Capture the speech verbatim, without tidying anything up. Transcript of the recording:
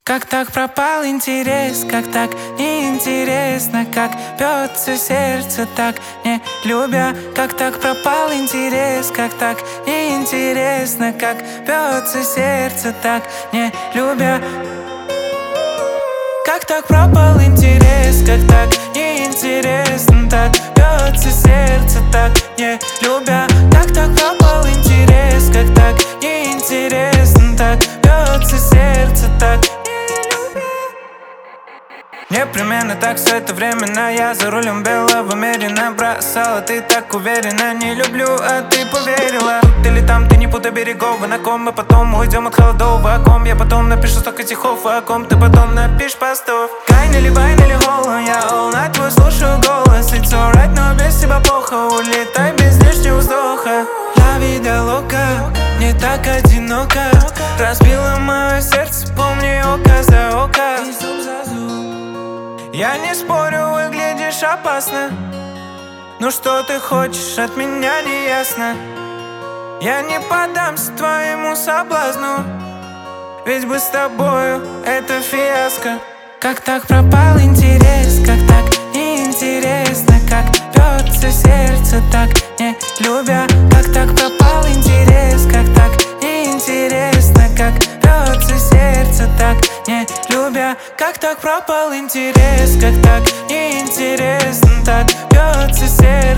Как так пропал интерес, как так неинтересно, как бьется сердце, так не любя. Как так пропал интерес, как так неинтересно, как бьется сердце, так не любя. Как так пропал интерес, как так неинтересно, так бьется сердце, так не любя. Как так пропал интерес, как так неинтересно, так бьется сердце, так не любя. Непременно так все это временно. Я за рулем белого мерина бросала, ты так уверена. Не люблю, а ты поверила. Тут или там, ты не путай берегов. На ком мы потом уйдем от холодов. О ком я потом напишу столько стихов, о ком ты потом напишешь постов. Кайнели, байнели, холла, я all night твой слушаю голос. It's alright, но без тебя плохо. Улетай без лишнего вздоха. La vida loca, не так одиноко. Разбила мое сердце, помни, око за око. Я не спорю, выглядишь опасно. Ну что ты хочешь от меня, не ясно. Я не поддамся твоему соблазну, ведь бы с тобою это фиаско. Как так пропал интерес, как так неинтересно, как бьется сердце, так не любя. Как так пропал интерес, как так неинтересно, как бьется сердце, так не любя. Как так пропал интерес, как так неинтересно, так бьется сердце.